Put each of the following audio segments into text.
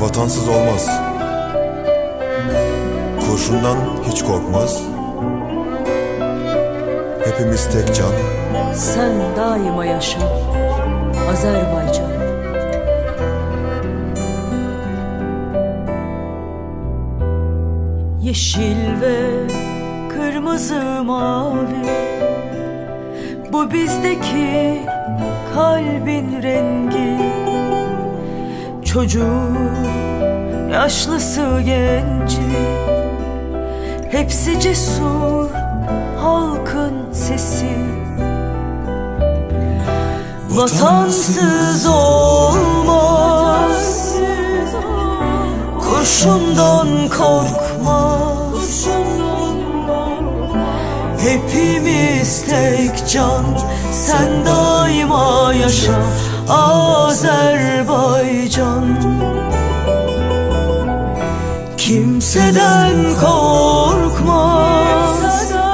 Vatansız olmaz. Kurşundan hiç korkmaz. Hepimiz tek can. Sen daima yaşa Azerbaycan. Yeşil ve kırmızı mavi, bu bizdeki kalbin rengi. Çocuğu, yaşlısı, genci, hepsi cesur halkın sesi. Vatansız olmaz, kurşundan korkmaz. Hepimiz tek can, sen daima yaşa Azerbaycan. Kimseden korkmaz,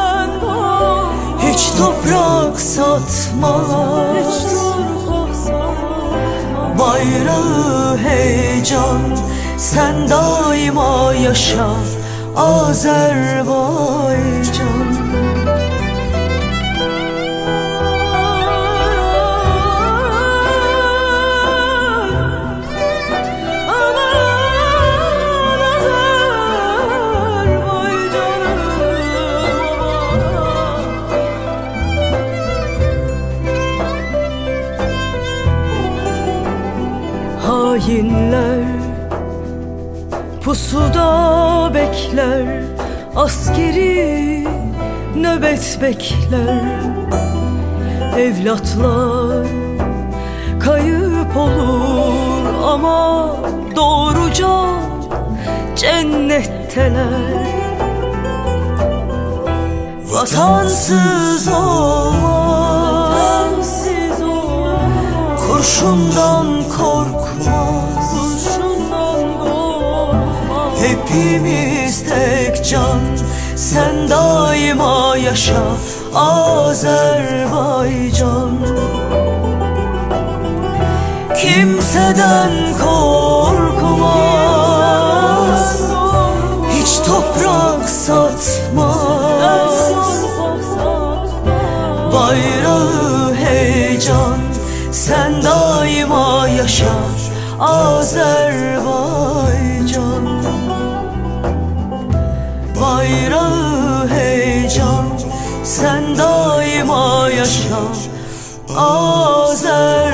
hiç toprak satmaz. Bayrağı heyecan, sen daima yaşa Azerbaycan. Hainler pusuda bekler, askeri nöbet bekler. Evlatlar kayıp olur ama doğruca cennetteler. Vatansız olmaz, kurşundan korkmaz. Hepimiz tek can, sen daima yaşa Azerbaycan. Kimseden korkmaz, hiç toprak satmaz. Bayrağı heyecan, sen daima yaşa Azerbaycan. Bayrağı heyecan, sen daima yaşa Azerbaycan.